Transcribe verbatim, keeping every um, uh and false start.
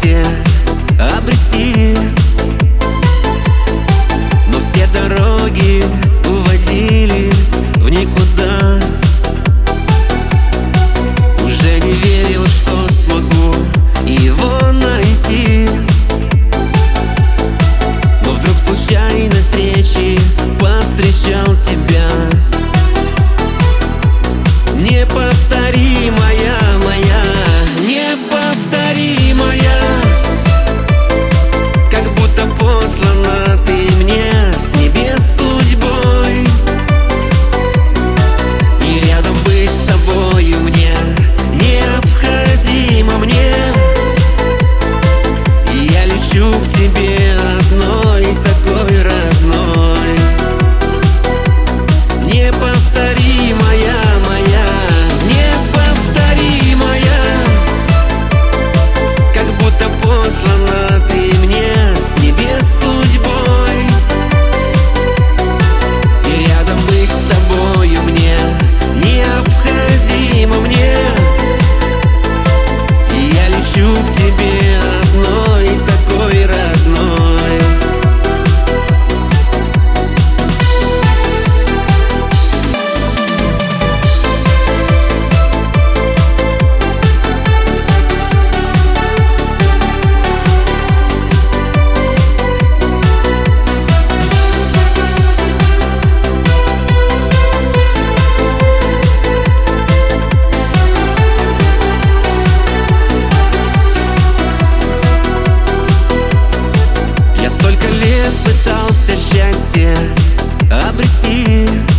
счастье обрести, но все дороги уводили в никуда. Уже не верил, что смогу его найти, но вдруг случайной встречи повстречал тебя. Неповторимая, моя, неповторимая, как будто послана ты мне с небес судьбой. И рядом быть с тобою мне необходимо мне. И я лечу к тебе одной, такой родной. Неповторимая, моя, неповторимая, как будто послана ты мне с небес судьбой. И рядом быть с тобою мне необходимо мне. И я лечу к тебе одной, такой родной. Пытался счастье обрести,